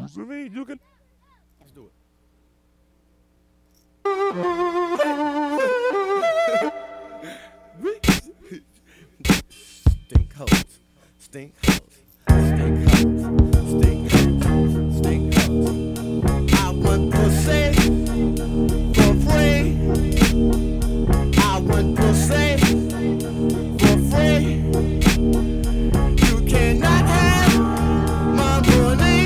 Savine, you can. Let's do it. Stink hoes, stink hoes, stink hoes, stink hoes, stink hoes. I want pussy for free. I want pussy for free. You cannot have my money.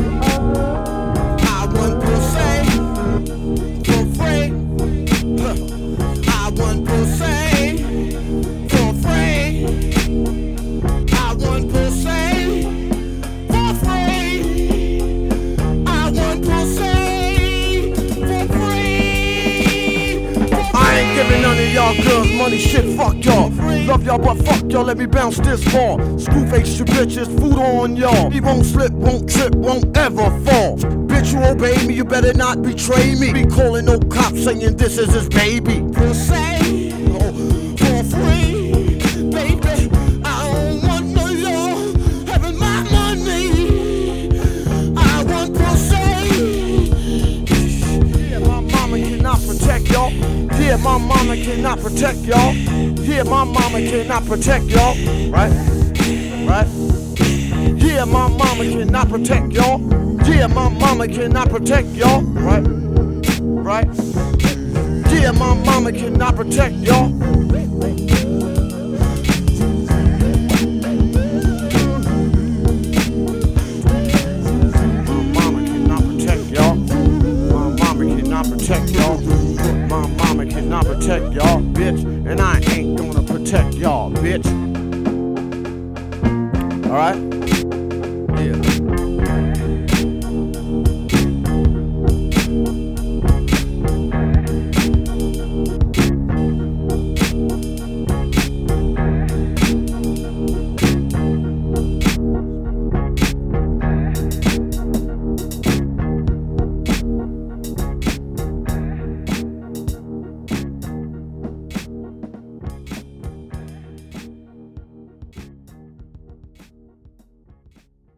I want pussy for free. I want pussy for free. I want pussy for free. I want pussy for free. I ain't giving none of y'all girls money, shit, fuck y'all. Love y'all, but fuck y'all, let me bounce this ball. Screw face your bitches, food on y'all. He won't slip, won't trip, won't ever fall. Bitch, you obey me, you better not betray me. Be calling no cops saying this is his baby. Pussy for free, baby. I don't want no y'all having my money. I want pussy. Yeah, my mama cannot protect y'all. Yeah, my mama cannot protect y'all. Yeah, my mama cannot protect y'all. Right? Right? Yeah, my mama cannot protect y'all. Yeah, my mama cannot protect y'all. Right? Right? Yeah, my mama cannot protect y'all. My mama cannot protect y'all. My mama cannot protect y'all. My mama cannot protect y'all, bitch. And I ain't gonna protect y'all, bitch. Alright?